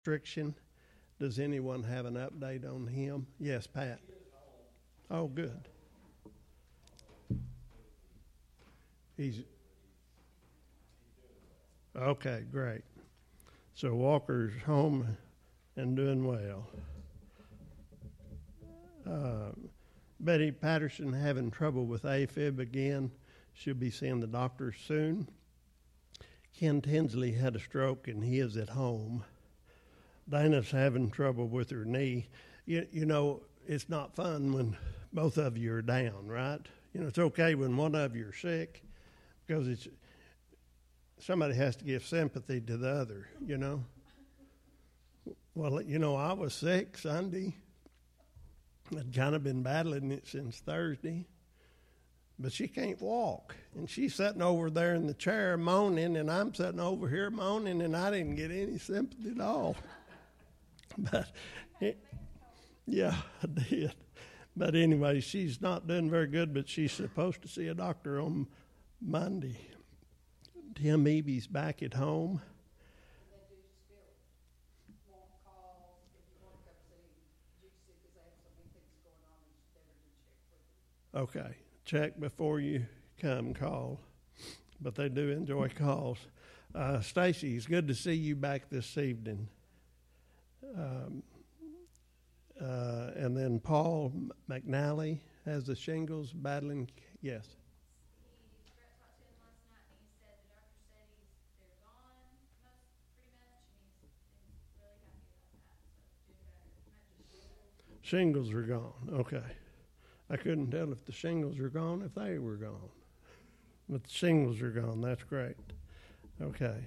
restriction. Does anyone have an update on him? Yes, Pat. Oh, good. He's okay, great. So Walker's home and doing well. Uh, Betty Patterson having trouble with AFib again. She'll be seeing the doctor soon. Ken Tinsley had a stroke and he is at home. Dana's having trouble with her knee. You know, it's not fun when both of you are down, right? You know, it's okay when one of you are sick because it's somebody has to give sympathy to the other, you know. Well, you know, I was sick Sunday. I'd kind of been battling it since Thursday. But she can't walk. And she's sitting over there in the chair moaning, and I'm sitting over here moaning, and I didn't get any sympathy at all. But, yeah, I did. But anyway, she's not doing very good, but she's supposed to see a doctor on Monday. Tim Eby's back at home. Okay, check before you come call, but they do enjoy calls. Stacy, it's good to see you back this evening. And then Paul McNally has the shingles battling. Yes. Shingles are gone. Okay. I couldn't tell if the shingles are gone, if they were gone. But the shingles are gone. That's great. Okay.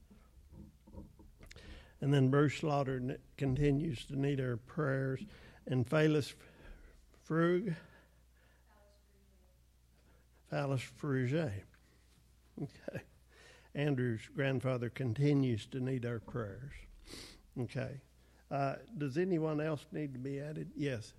And then Bruce Slaughter continues to need our prayers. And Phyllis Frug. Phyllis Fruget. Okay. Andrew's grandfather continues to need our prayers. Okay. Does anyone else need to be added? Yes.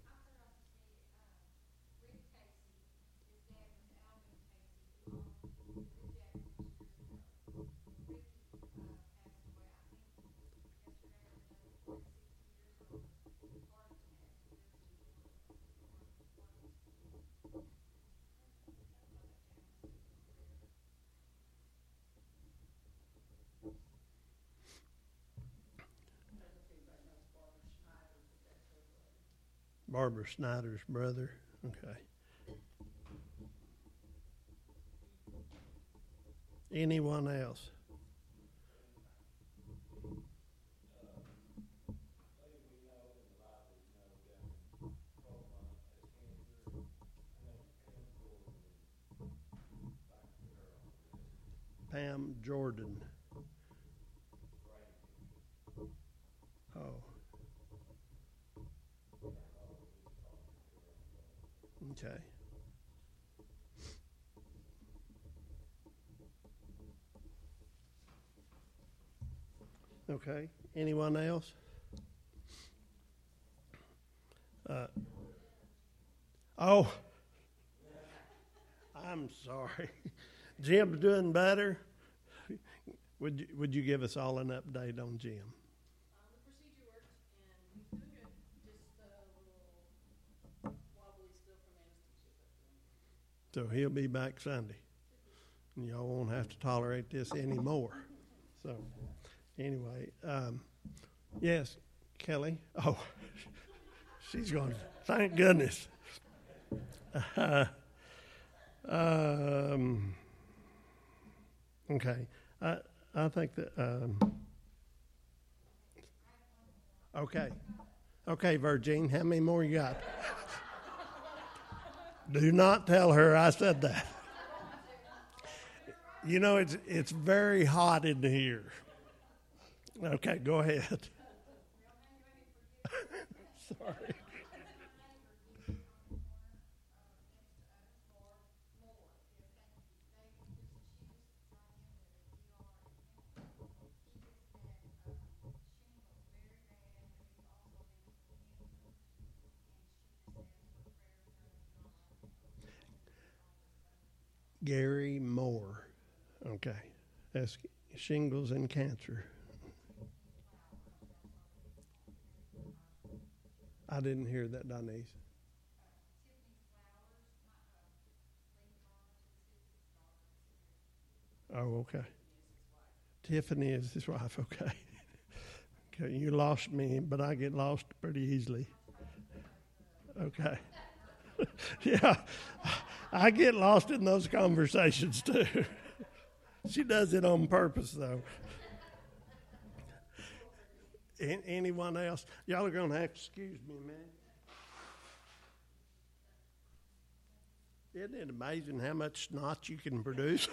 Barbara Snyder's brother. Okay. Anyone else? Pam Jordan. Oh. Okay. Okay. Anyone else? Oh, I'm sorry. Jim's doing better. Would you give us all an update on Jim? The procedure worked, and he's doing good. Just a little wobbly still from anesthesia. So he'll be back Sunday. And y'all won't have to tolerate this anymore. So anyway, yes, Kelly. Oh, she's going, thank goodness. Okay. I think that, okay. Okay, Virgin, how many more you got? Do not tell her I said that. You know, it's very hot in here. Okay, go ahead. Sorry. Gary Moore. Okay. That's shingles and cancer. I didn't hear that, Donese. Oh, okay. Tiffany is his wife, okay. Okay, you lost me, but I get lost pretty easily. Okay. Yeah, I get lost in those conversations too. She does it on purpose, though. Anyone else? Y'all are going to have to excuse me a minute. Isn't it amazing how much snot you can produce?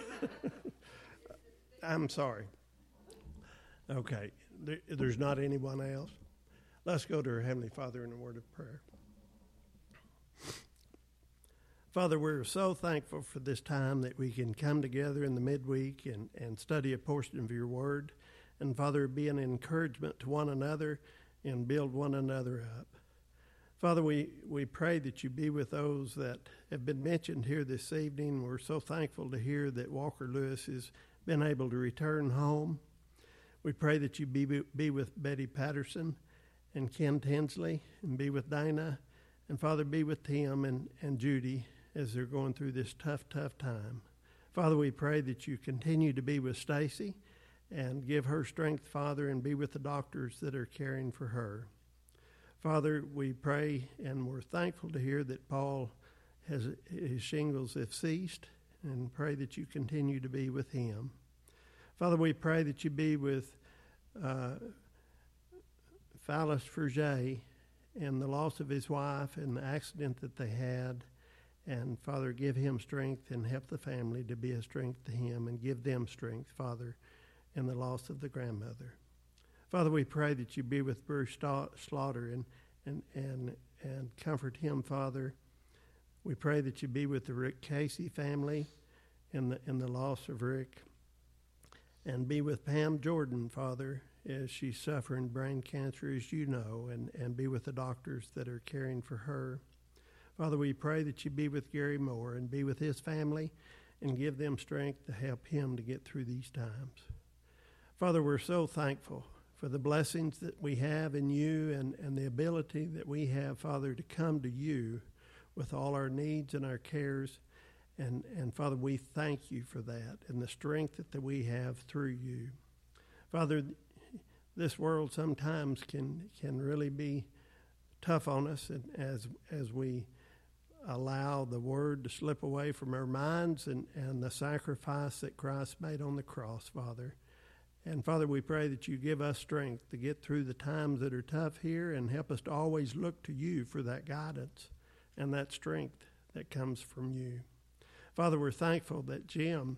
I'm sorry. Okay, there's not anyone else. Let's go to our Heavenly Father in a word of prayer. Father, we're so thankful for this time that we can come together in the midweek and study a portion of your word. And Father, be an encouragement to one another and build one another up. Father, we pray that you be with those that have been mentioned here this evening. We're so thankful to hear that Walker Lewis has been able to return home. We pray that you be with Betty Patterson and Ken Tinsley, and be with Dana. And Father, be with Tim and Judy as they're going through this tough time. Father, we pray that you continue to be with Stacy and give her strength, Father, and be with the doctors that are caring for her. Father, we pray and we're thankful to hear that Paul his shingles have ceased, and pray that you continue to be with him. Father, we pray that you be with Phyllis Ferget and the loss of his wife and the accident that they had. And Father, give him strength and help the family to be a strength to him, and give them strength, Father, in the loss of the grandmother. Father, we pray that you be with Bruce Slaughter and comfort him, Father. We pray that you be with the Rick Casey family in the loss of Rick, and be with Pam Jordan, Father, as she's suffering brain cancer, as you know, and be with the doctors that are caring for her. Father, we pray that you be with Gary Moore and be with his family and give them strength to help him to get through these times. Father, we're so thankful for the blessings that we have in you and the ability that we have, Father, to come to you with all our needs and our cares. And Father, we thank you for that and the strength that we have through you. Father, this world sometimes can really be tough on us, and as we allow the word to slip away from our minds and the sacrifice that Christ made on the cross, Father. And Father, we pray that you give us strength to get through the times that are tough here, and help us to always look to you for that guidance and that strength that comes from you. Father, we're thankful that Jim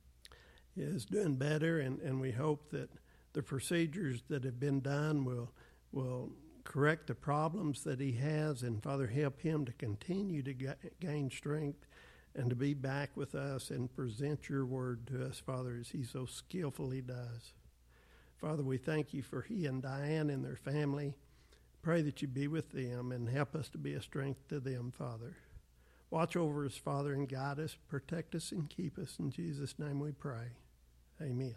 is doing better, and we hope that the procedures that have been done will correct the problems that he has, and Father, help him to continue to gain strength and to be back with us and present your word to us, Father, as he so skillfully does. Father, we thank you for he and Diane and their family. Pray that you be with them and help us to be a strength to them, Father. Watch over us, Father, and guide us, protect us, and keep us. In Jesus' name we pray. Amen.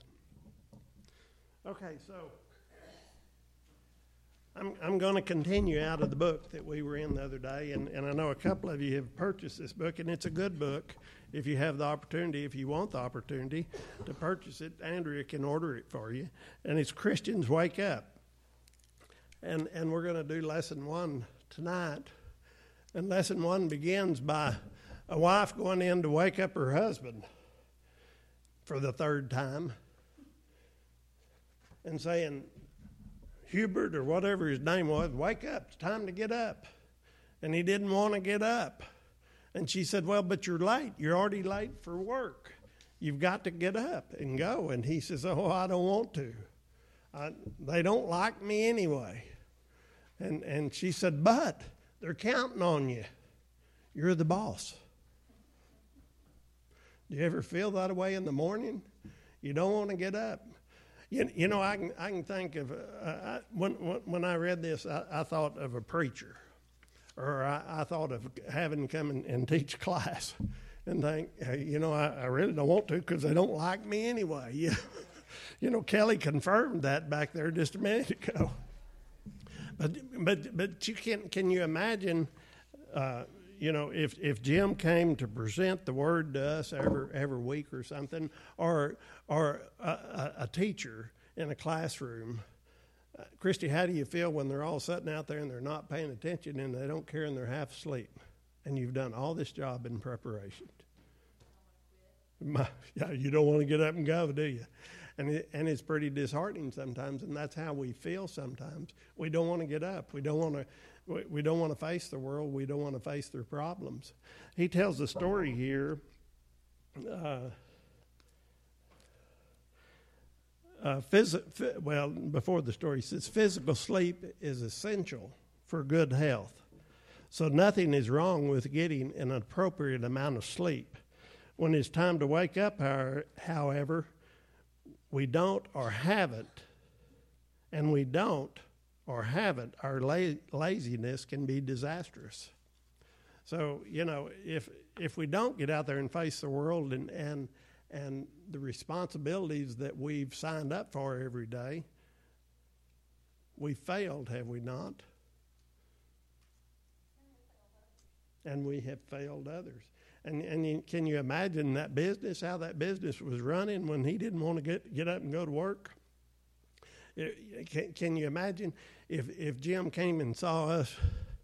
Okay, so I'm going to continue out of the book that we were in the other day, and I know a couple of you have purchased this book, and it's a good book. If you have the opportunity, if you want the opportunity to purchase it, Andrea can order it for you, and it's Christians Wake Up. And we're going to do lesson 1 tonight, and lesson 1 begins by a wife going in to wake up her husband for the 3rd time and saying, Hubert, or whatever his name was, wake up, it's time to get up. And he didn't want to get up. And she said, well, but you're late. You're already late for work. You've got to get up and go. And he says, oh, I don't want to. They don't like me anyway. And she said, but they're counting on you. You're the boss. Do you ever feel that way in the morning? You don't want to get up. You know, I can think of, when I read this, I thought of a preacher, or I thought of having to come and teach class and think, you know, I really don't want to because they don't like me anyway. You know, Kelly confirmed that back there just a minute ago. But you can you imagine, if Jim came to present the word to us every week or something, or a teacher in a classroom. Christy, how do you feel when they're all sitting out there and they're not paying attention and they don't care and they're half asleep, and you've done all this job in preparation? Yeah, you don't want to get up and go, do you? And it's pretty disheartening sometimes, and that's how we feel sometimes. We don't want to get up. We don't want to face the world. We don't want to face their problems. He tells a story here. Before the story, he says physical sleep is essential for good health. So nothing is wrong with getting an appropriate amount of sleep. When it's time to wake up, however, we don't or haven't, and we don't or haven't, our laziness can be disastrous. So, if we don't get out there and face the world and the responsibilities that we've signed up for every day, we failed, have we not? And we have failed others. And can you imagine that business, how that business was running when he didn't want to get up and go to work? Can you imagine if Jim came and saw us,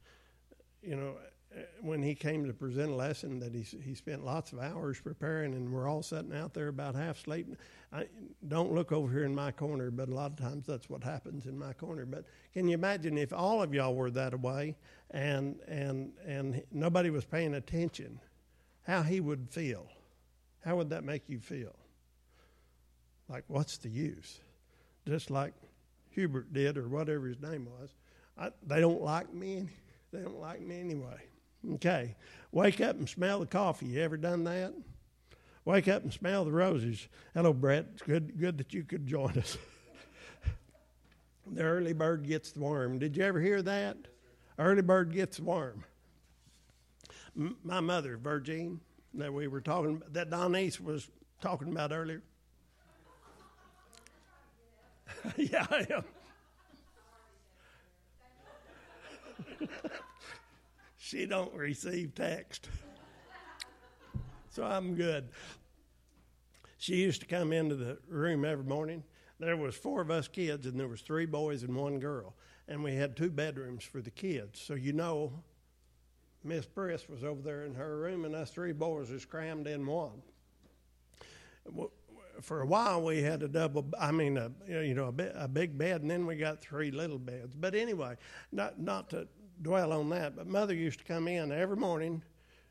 when he came to present a lesson that he spent lots of hours preparing, and we're all sitting out there about half asleep. Don't look over here in my corner, but a lot of times that's what happens in my corner. But can you imagine if all of y'all were that way and nobody was paying attention, how he would feel? How would that make you feel? Like, what's the use? Just like Hubert did, or whatever his name was. They don't like me. They don't like me anyway. Okay. Wake up and smell the coffee. You ever done that? Wake up and smell the roses. Hello, Brett. It's good that you could join us. The early bird gets the worm. Did you ever hear that? Early bird gets the worm. My mother, Virgin, that we were talking, that Donese was talking about earlier. Yeah, I am. She don't receive text, so I'm good. She used to come into the room every morning. There was 4 of us kids, and there was 3 boys and 1 girl, and we had 2 bedrooms for the kids. So Miss Priss was over there in her room, and us 3 boys was crammed in one. For a while, we had a big bed, and then we got 3 little beds. But anyway, not to dwell on that, but Mother used to come in every morning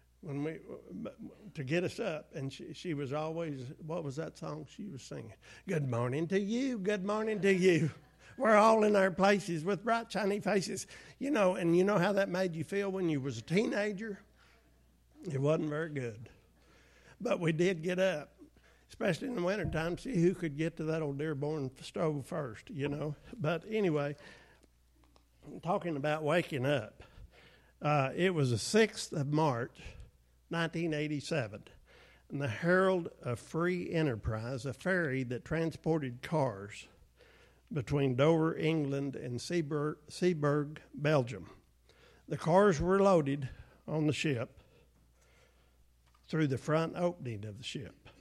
to get us up, and she was always, what was that song she was singing? Good morning to you, good morning to you. We're all in our places with bright, shiny faces. And you know how that made you feel when you was a teenager? It wasn't very good. But we did get up, especially in the wintertime, see who could get to that old Dearborn stove first, But anyway, talking about waking up, it was the 6th of March, 1987, and the Herald of Free Enterprise, a ferry that transported cars between Dover, England, and Seaburg, Belgium. The cars were loaded on the ship through the front opening of the ship.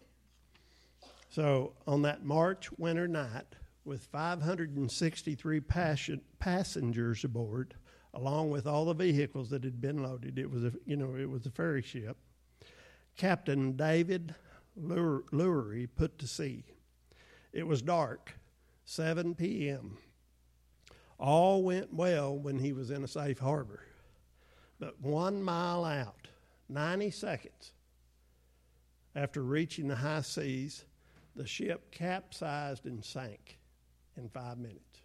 So on that March winter night, with 563 passengers aboard, along with all the vehicles that had been loaded, it was a ferry ship. Captain David Lurie put to sea. It was dark. 7 p.m. All went well when he was in a safe harbor. But 1 mile out, 90 seconds after reaching the high seas, the ship capsized and sank in 5 minutes.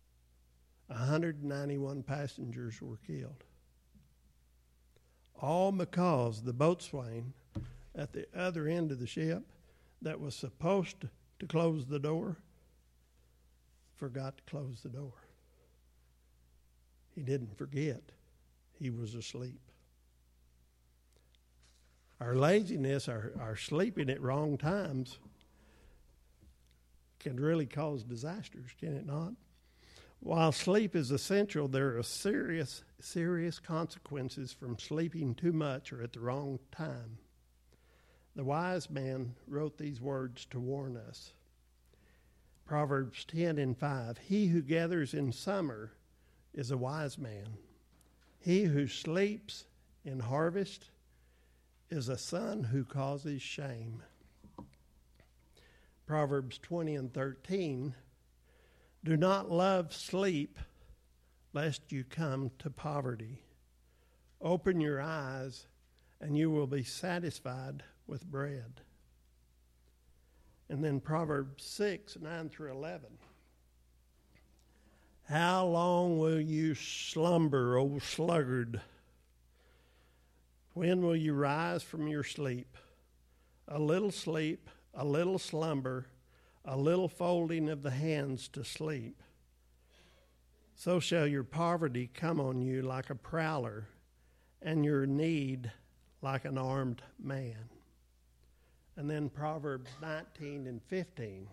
191 passengers were killed. All because the boatswain at the other end of the ship that was supposed to close the door forgot to close the door. He didn't forget. He was asleep. Our laziness, our sleeping at wrong times can really cause disasters, can it not? While sleep is essential, there are serious consequences from sleeping too much or at the wrong time. The wise man wrote these words to warn us. Proverbs 10:5, he who gathers in summer is a wise man. He who sleeps in harvest is a son who causes shame. Proverbs 20:13, do not love sleep, lest you come to poverty. Open your eyes, and you will be satisfied with bread. And then Proverbs 6:9-11. How long will you slumber, O sluggard? When will you rise from your sleep? A little sleep, a little slumber, a little folding of the hands to sleep. So shall your poverty come on you like a prowler, and your need like an armed man. And then Proverbs 19:15.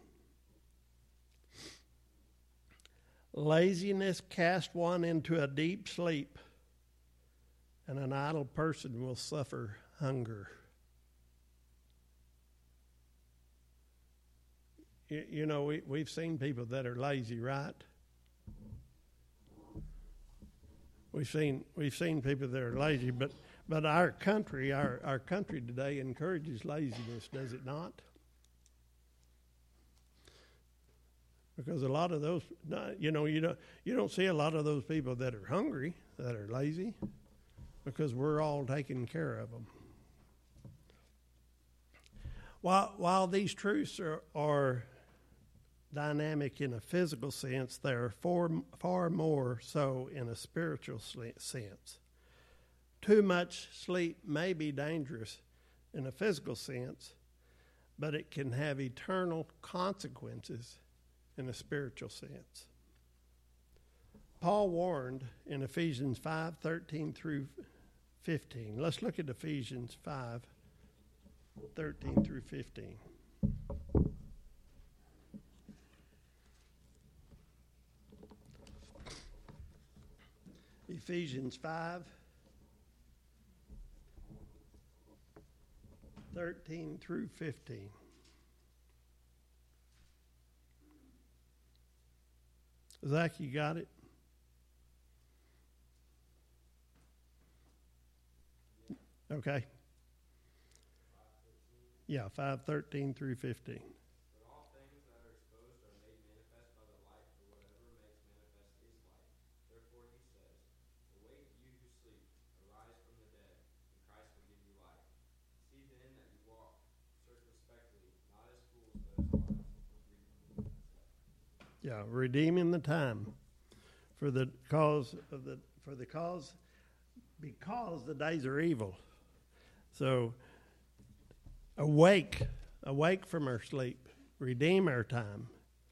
Laziness casts one into a deep sleep, and an idle person will suffer hunger. You know, we've seen people that are lazy, right? We've seen people that are lazy, but our country today encourages laziness, does it not? Because a lot of those, you don't see a lot of those people that are hungry, that are lazy, because we're all taking care of them. While these truths are dynamic in a physical sense, they are far more so in a spiritual sense. Too much sleep may be dangerous in a physical sense, but it can have eternal consequences in a spiritual sense. Paul warned in Ephesians 5:13-15. Let's look at Ephesians 5:13-15. Ephesians 5:13-15. Zach, you got it? Okay. Yeah, 5:13-15. But all things that are exposed are made manifest by the light, for whatever makes manifest is light. Therefore he says, awake you who sleep, arise from the dead, and Christ will give you light. See then that you walk circumspectly, not as fools, but as wise. Yeah, redeeming the time because the days are evil. So awake from our sleep, redeem our time.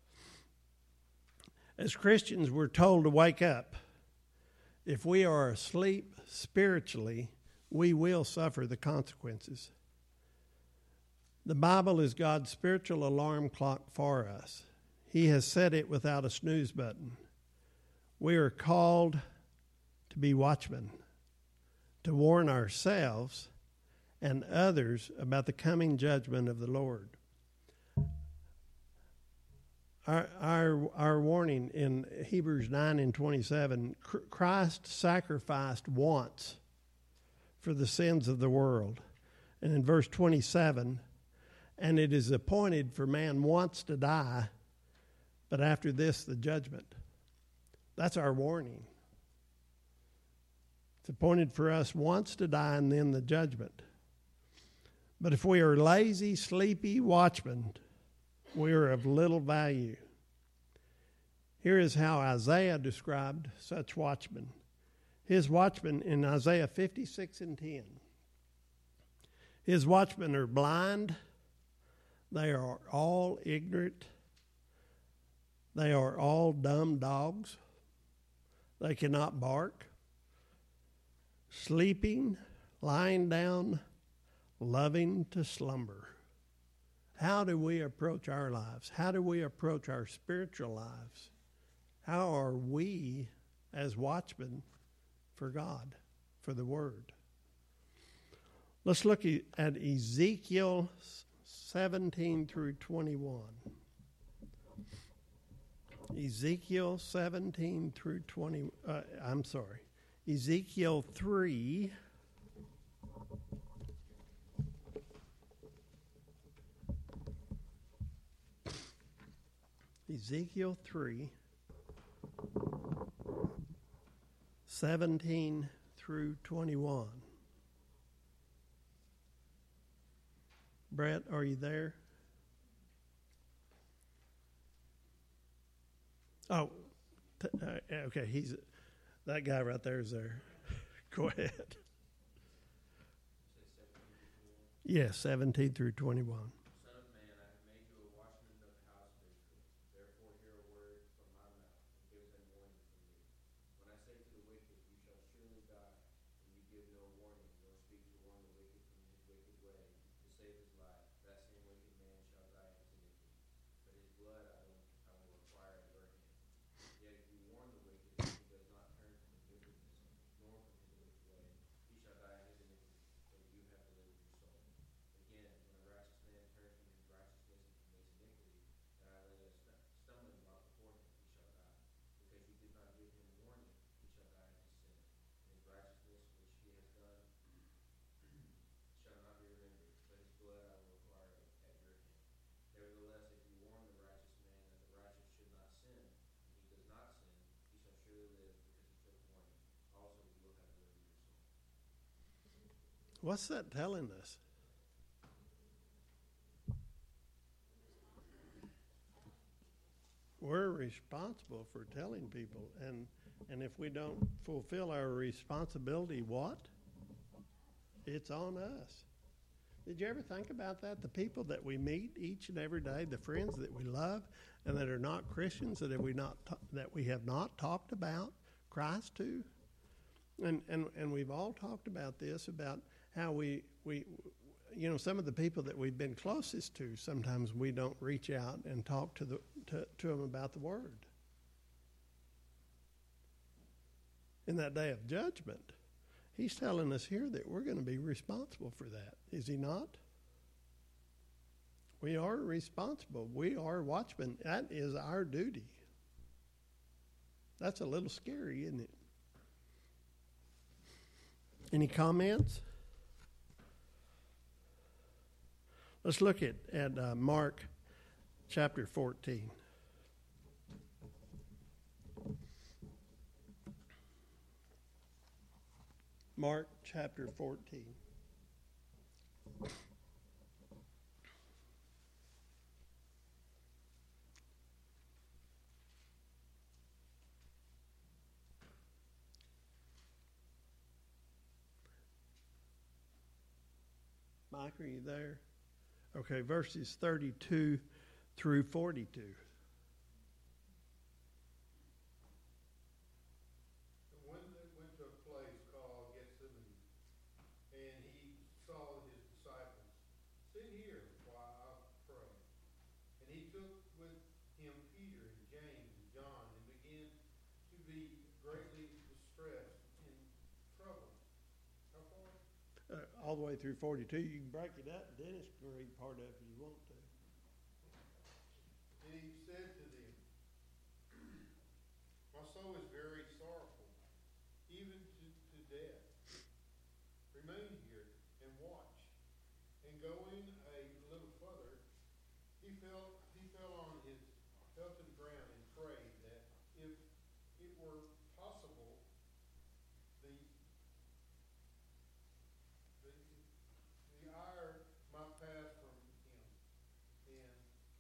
As Christians, we're told to wake up. If we are asleep spiritually, we will suffer the consequences. The Bible is God's spiritual alarm clock for us. He has set it without a snooze button. We are called to be watchmen, to warn ourselves and others about the coming judgment of the Lord. Our warning in Hebrews 9:27, Christ sacrificed once for the sins of the world. And in verse 27, and it is appointed for man once to die, but after this the judgment. That's our warning. It's appointed for us once to die and then the judgment. But if we are lazy, sleepy watchmen, we are of little value. Here is how Isaiah described such watchmen. His watchmen in Isaiah 56:10. His watchmen are blind. They are all ignorant. They are all dumb dogs. They cannot bark. Sleeping, lying down, loving to slumber. How do we approach our lives? How do we approach our spiritual lives? How are we as watchmen for God, for the Word? Let's look at Ezekiel 17 through 21. Ezekiel 17 through 20. Ezekiel 3. Ezekiel 3, 17 through 21. Brett, are you there? Oh, okay. He's that guy right there is there. Go ahead. Yes, 17 through 21. Son of man, I have made you a watchman of the house of Israel. Therefore hear a word from my mouth, and give them warning from me. When I say to the wicked, you shall surely die, and you give no warning, nor speak to warn the wicked from his wicked way, to save his life, that same wicked man shall die in his iniquity. But his blood I will require at your hand. Yet if you warn the wicked, and he does not turn from his wickedness, nor from his wicked way, he shall die in his iniquity, but you have delivered your soul. Again, when a righteous man turns from his righteousness and commits iniquity, that I lay a stumbling block before him, he shall die. Because you did not give him warning, he shall die in his sin. And his righteousness which he has done shall not be remembered, but his blood I will require at your hand. Nevertheless, if you warn the righteous man that the righteous should not sin, and he does not sin, he shall surely live because he took warning. Also, you will have delivered your soul. What's that telling us? We're responsible for telling people, and if we don't fulfill our responsibility, what? It's on us. Did you ever think about that? The people that we meet each and every day, the friends that we love and that are not Christians, that we have not talked about Christ to, and we've all talked about this, about how we some of the people that we've been closest to, sometimes we don't reach out and talk to them about the Word. In that day of judgment, he's telling us here that we're going to be responsible for that. Is he not? We are responsible. We are watchmen. That is our duty. That's a little scary, isn't it? Any comments? Let's look at Mark chapter 14. Mark chapter 14. Mike, are you there? Okay, verses 32 through 42. When they went to a place called Gethsemane, and he saw his disciples, "Sit here while I pray." And he took with him Peter and James and John, and began to be greatly distressed and troubled. How far? All the way through 42. You can break it up. Dennis can read part of it if you want to. And he said to them, "My soul is very sorrowful, even to death. Remain here and watch." And going a little further, he fell to the ground and prayed that if it were possible, the hour might pass from him. And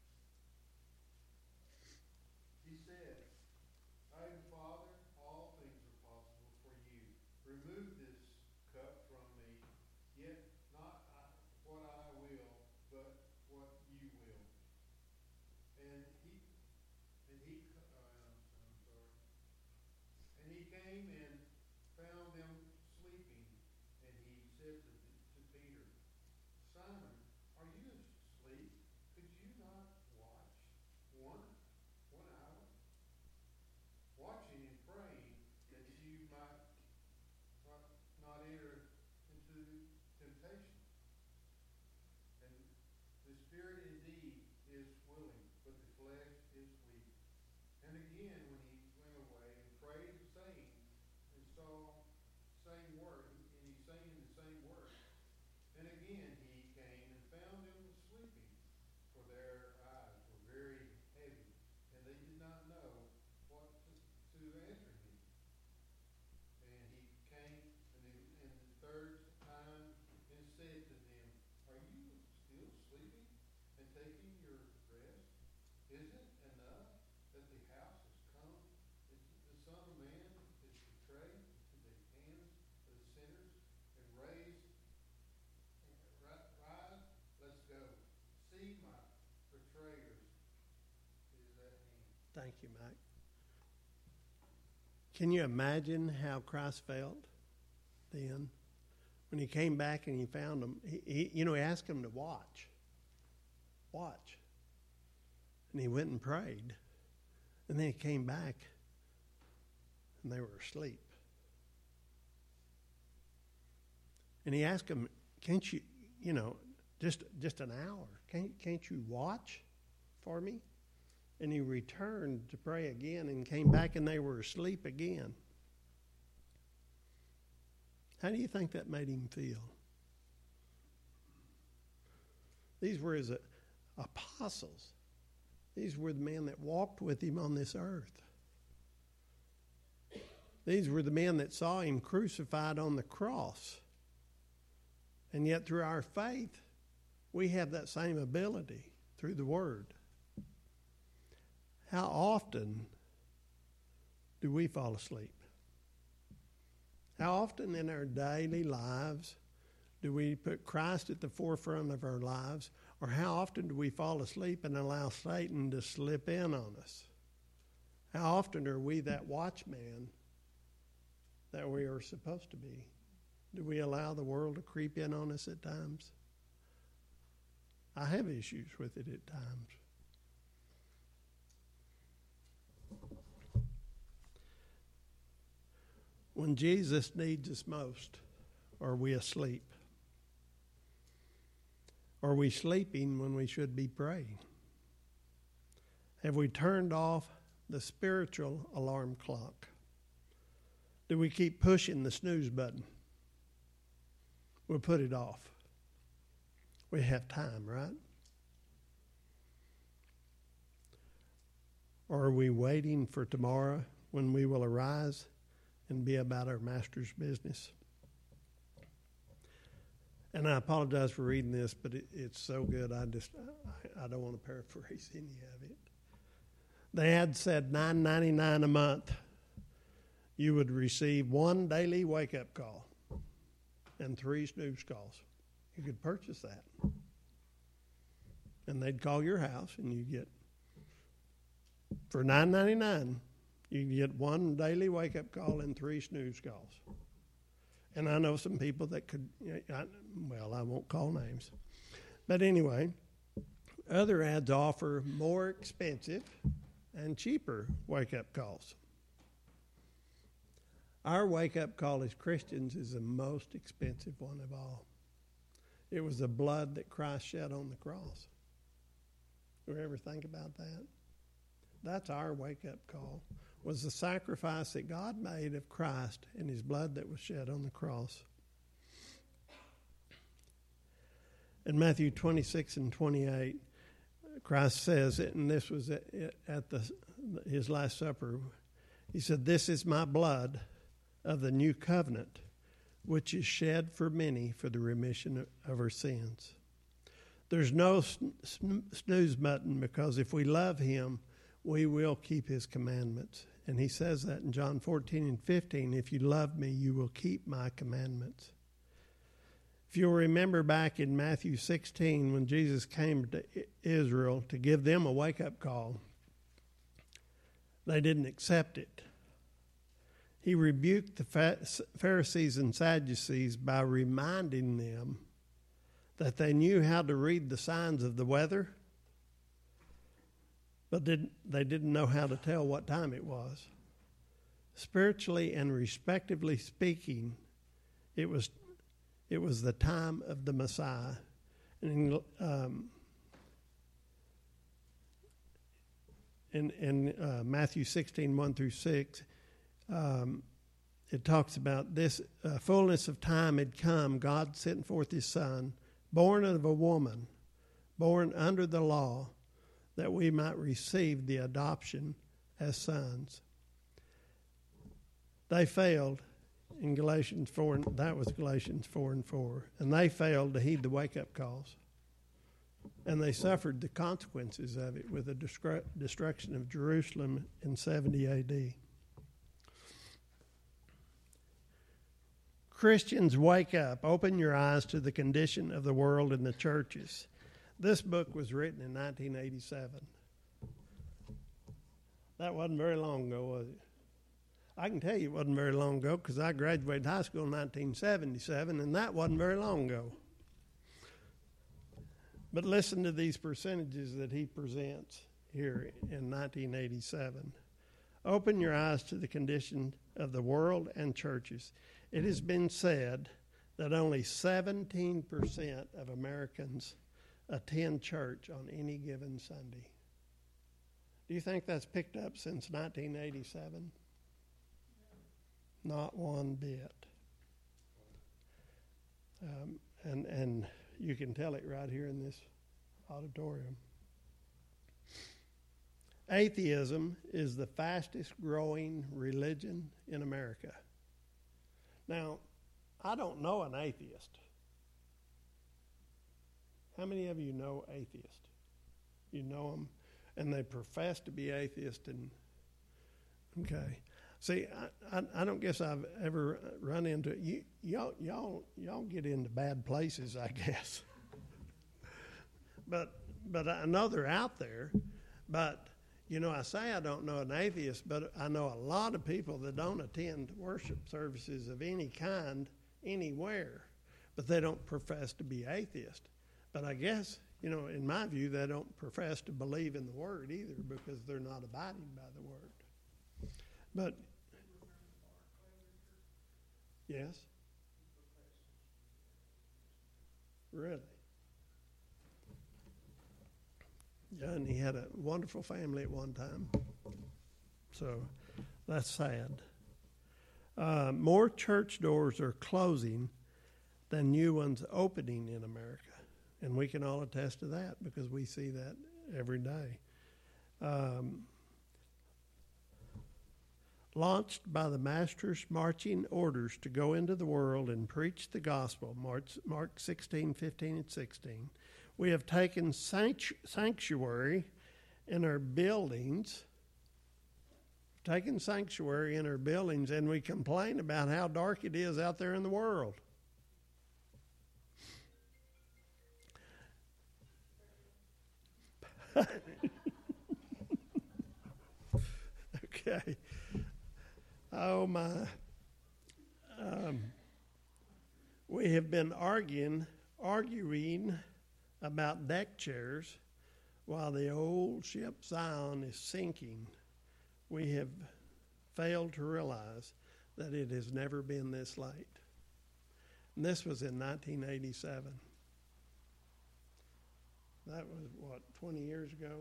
he said, "Father, all things are possible for you. Remove this cup from me, yet not what I will, but what you will." And he came and found them sleeping, and he said to Peter, "Simon, are you asleep? Could you not watch one hour? temptation. And the spirit indeed is willing, but the flesh is weak. And again, when he went away and prayed the same, and saw same word, and he's saying the same word. And again he came and found them sleeping, for their eyes were very heavy, and they did not know what to answer him. And he came and the third time and said to them, are you still sleeping and taking your rest? Is it enough that the house has come, and the Son of Man is betrayed into the hands of the sinners, and rise, let's go. See, my betrayers is at hand. Thank you, Mike. Can you imagine how Christ felt then when he came back and he found them? He asked them to watch. Watch. And he went and prayed. And then he came back and they were asleep. And he asked them, can't you, just an hour, can't you watch for me? And he returned to pray again and came back and they were asleep again. How do you think that made him feel? These were his apostles. These were the men that walked with him on this earth. These were the men that saw him crucified on the cross. And yet through our faith, we have that same ability through the Word. How often do we fall asleep? How often in our daily lives do we put Christ at the forefront of our lives? Or how often do we fall asleep and allow Satan to slip in on us? How often are we that watchman that we are supposed to be? Do we allow the world to creep in on us at times? I have issues with it at times. When Jesus needs us most, are we asleep? Are we sleeping when we should be praying? Have we turned off the spiritual alarm clock? Do we keep pushing the snooze button? We'll put it off. We have time, right? Or are we waiting for tomorrow when we will arise and be about our Master's business? And I apologize for reading this, but it's so good. I don't want to paraphrase any of it. They had said $9.99 a month. You would receive one daily wake-up call and 3 snooze calls. You could purchase that. And they'd call your house, and you get, for $9.99, you can get one daily wake-up call and 3 snooze calls. And I know some people that could, I won't call names. But anyway, other ads offer more expensive and cheaper wake-up calls. Our wake-up call as Christians is the most expensive one of all. It was the blood that Christ shed on the cross. Do you ever think about that? That's our wake-up call, was the sacrifice that God made of Christ and his blood that was shed on the cross. In Matthew 26 and 28, Christ says, and this was at his Last Supper, he said, "This is my blood of the new covenant, which is shed for many for the remission of our sins." There's no snooze button, because if we love him, we will keep his commandments. And he says that in John 14 and 15, if you love me, you will keep my commandments. If you'll remember back in Matthew 16, when Jesus came to Israel to give them a wake-up call, they didn't accept it. He rebuked the Pharisees and Sadducees by reminding them that they knew how to read the signs of the weather, but they didn't know how to tell what time it was. Spiritually and respectively speaking, it was It was the time of the Messiah. And in Matthew 16, 1 through 6, it talks about this fullness of time had come. God sent forth his Son, born of a woman, born under the law, that we might receive the adoption as sons. They failed in Galatians 4, and that was Galatians 4 and 4, and they failed to heed the wake-up calls. And they suffered the consequences of it with the destruction of Jerusalem in 70 A.D. Christians, wake up. Open your eyes to the condition of the world and the churches. This book was written in 1987. That wasn't very long ago, was it? I can tell you it wasn't very long ago because I graduated high school in 1977, and that wasn't very long ago. But listen to these percentages that he presents here in 1987. Open your eyes to the condition of the world and churches. It has been said that only 17% of Americans attend church on any given Sunday. Do you think that's picked up since 1987? Not one bit. And you can tell it right here in this auditorium. Atheism is the fastest growing religion in America. Now, I don't know an atheist. How many of you know atheists? You know them, and they profess to be atheist. And okay, see, I don't guess I've ever run into it. Y'all get into bad places, I guess. But I know they're out there. But you know, I say I don't know an atheist, but I know a lot of people that don't attend worship services of any kind anywhere, but they don't profess to be atheist. But I guess, you know, in my view, they don't profess to believe in the Word either because they're not abiding by the Word. But, yes? Really? Yeah, and he had a wonderful family at one time. So that's sad. More church doors are closing than new ones opening in America. And we can all attest to that because we see that every day. Launched by the Master's marching orders to go into the world and preach the gospel, Mark 16, 15, and 16, we have taken sanctuary in our buildings, and we complain about how dark it is out there in the world. Okay. Oh, my. We have been arguing about deck chairs while the old ship Zion is sinking. We have failed to realize that it has never been this late. And this was in 1987. That was, 20 years ago?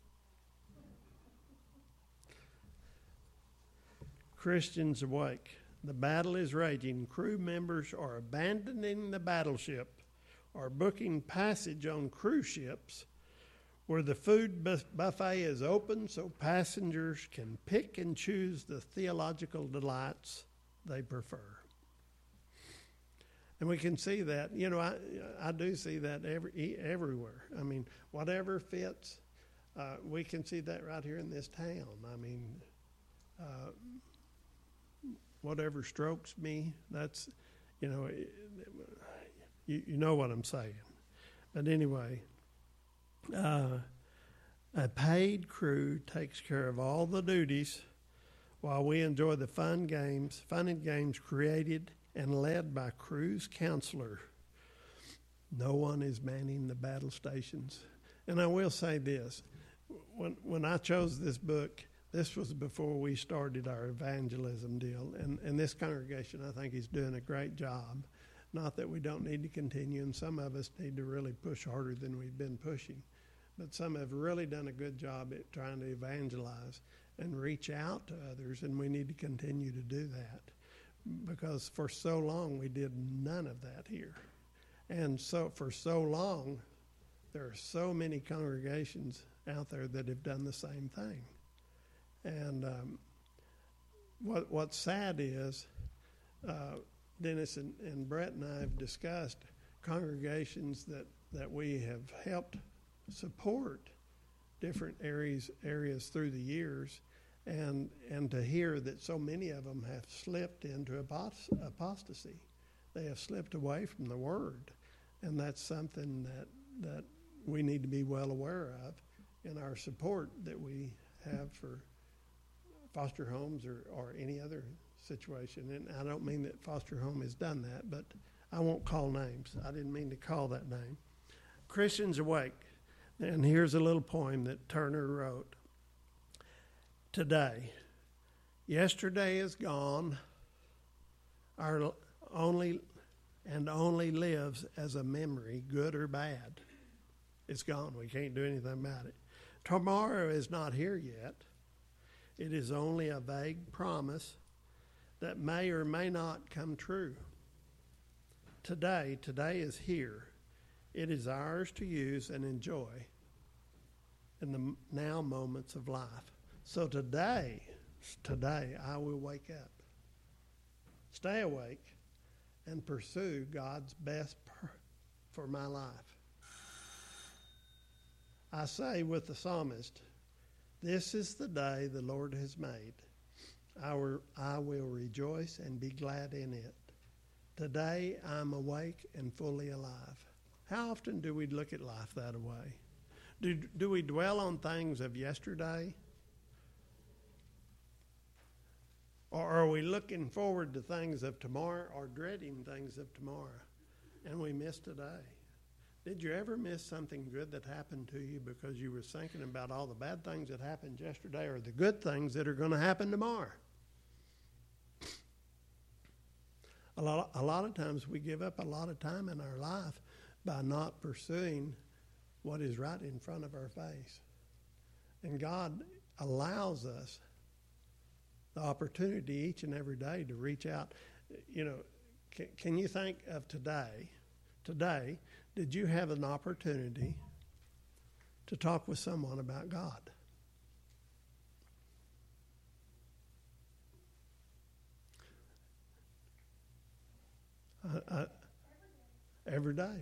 Christians awake. The battle is raging. Crew members are abandoning the battleship or booking passage on cruise ships where the food buffet is open so passengers can pick and choose the theological delights they prefer. And we can see that, you know, I do see that everywhere. I mean, whatever fits, we can see that right here in this town. I mean, whatever strokes me, that's, you know, you know what I'm saying. But anyway, a paid crew takes care of all the duties while we enjoy the fun and games created and led by crew's counselor. No one is manning the battle stations. And I will say this, when I chose this book, this was before we started our evangelism deal. And this congregation, I think, is doing a great job. Not that we don't need to continue, and some of us need to really push harder than we've been pushing. But some have really done a good job at trying to evangelize and reach out to others, and we need to continue to do that. Because for so long we did none of that here. And so for so long, there are so many congregations out there that have done the same thing. And what's sad is, Dennis and Brett and I have discussed congregations that we have helped support different areas through the years, and to hear that so many of them have slipped into apostasy. They have slipped away from the Word, and that's something that we need to be well aware of in our support that we have for foster homes or any other situation. And I don't mean that foster home has done that, but I won't call names. I didn't mean to call that name. Christians Awake. And here's a little poem that Turner wrote. Today, yesterday is gone, our only lives as a memory, good or bad. It's gone. We can't do anything about it. Tomorrow is not here yet. It is only a vague promise that may or may not come true. Today is here. It is ours to use and enjoy in the now moments of life. So today I will wake up, stay awake, and pursue God's best for my life. I say with the psalmist, this is the day the Lord has made. I will rejoice and be glad in it. Today I'm awake and fully alive. How often do we look at life that way? Do we dwell on things of yesterday? Or are we looking forward to things of tomorrow or dreading things of tomorrow? And we miss today. Did you ever miss something good that happened to you because you were thinking about all the bad things that happened yesterday or the good things that are going to happen tomorrow? A lot of times we give up a lot of time in our life by not pursuing what is right in front of our face. And God allows us the opportunity each and every day to reach out. You know, can you think of today? Today, did you have an opportunity to talk with someone about God? Every day.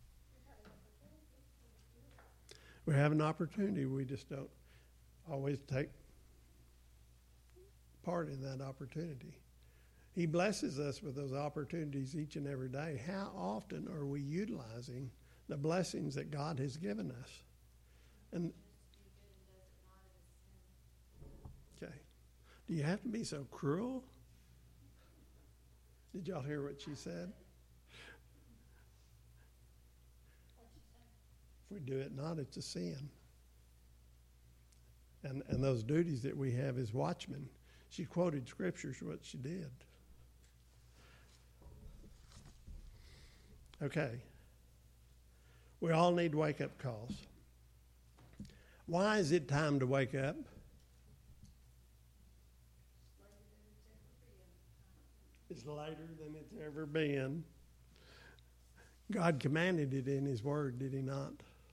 We have an opportunity. We just don't always take part in that opportunity. He blesses us with those opportunities each and every day. How often are we utilizing the blessings that God has given us? And okay, do you have to be so cruel? Did y'all hear what she said? If we do it not, it's a sin. And those duties that we have as watchmen, she quoted scriptures, what she did. Okay. We all need wake-up calls. Why is it time to wake up? It's later than it's ever been. God commanded it in His Word, did He not?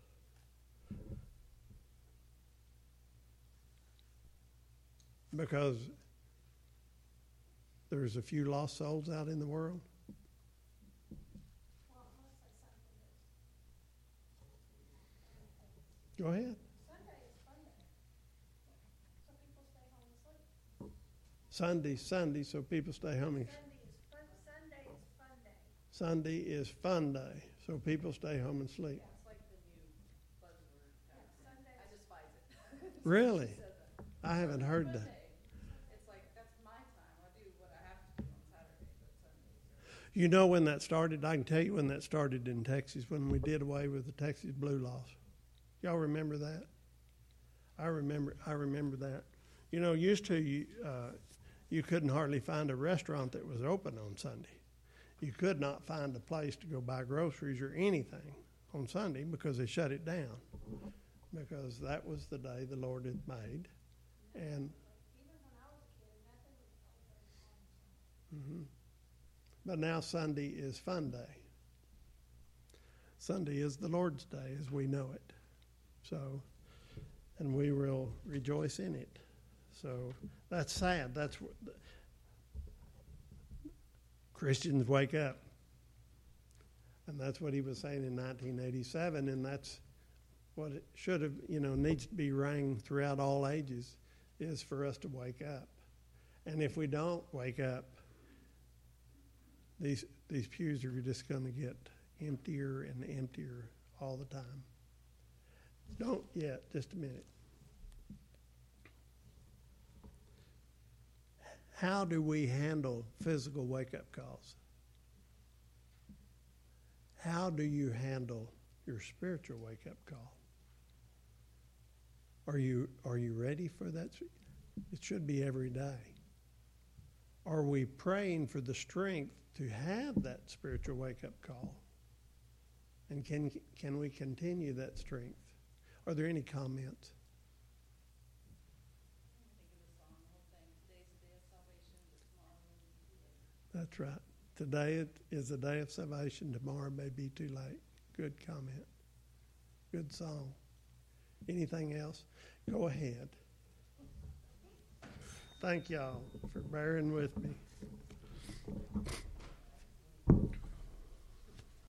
Because there's a few lost souls out in the world. Go ahead. Sunday is fun day. So people stay home and sleep. Sunday, so people stay home. Sunday is fun day. Sunday is fun day, so people stay home and sleep. Yeah, it's like the new buzzword. Sunday. I despise it. Really? She said that. I haven't heard that. It's like, that's my time. I do what I have to do on Saturday, but Sundays are... You know when that started? I can tell you when that started in Texas, when we did away with the Texas blue laws. Y'all remember that? I remember that. You know, used to you couldn't hardly find a restaurant that was open on Sunday. you could not find a place to go buy groceries or anything on Sunday because they shut it down, because that was the day the Lord had made. And Even when I was a kid, nothing was open on Sunday. but now Sunday is fun day. Sunday is the Lord's day as we know it. So, and we will rejoice in it. So that's sad. That's what Christians wake up. And that's what he was saying in 1987, and that's what it should have, needs to be rang throughout all ages, is for us to wake up. And if we don't wake up, these pews are just going to get emptier and emptier all the time. Don't yet, just a minute. How do we handle physical wake-up calls? How do you handle your spiritual wake-up call? Are you ready for that? It should be every day. Are we praying for the strength to have that spiritual wake-up call? And can we continue that strength? Are there any comments? That's right. Today is a day of salvation. Tomorrow may be too late. Good comment. Good song. Anything else? Go ahead. Thank y'all for bearing with me.